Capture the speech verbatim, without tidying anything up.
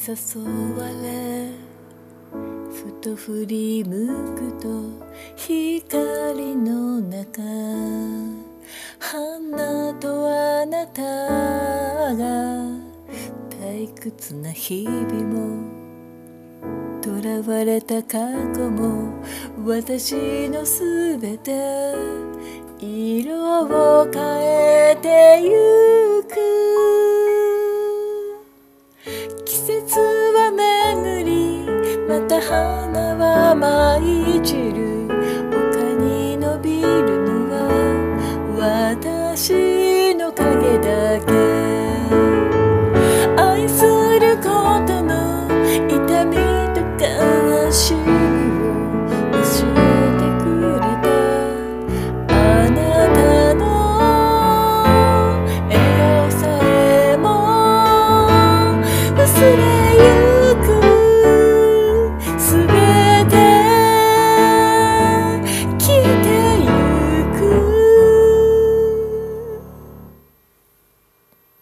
誘われふと振り向くと光の中花とあなたが退屈な日々も囚われた過去も私のすべて色を変えてゆく季節は巡りまた花は舞い散る丘に伸びるのは私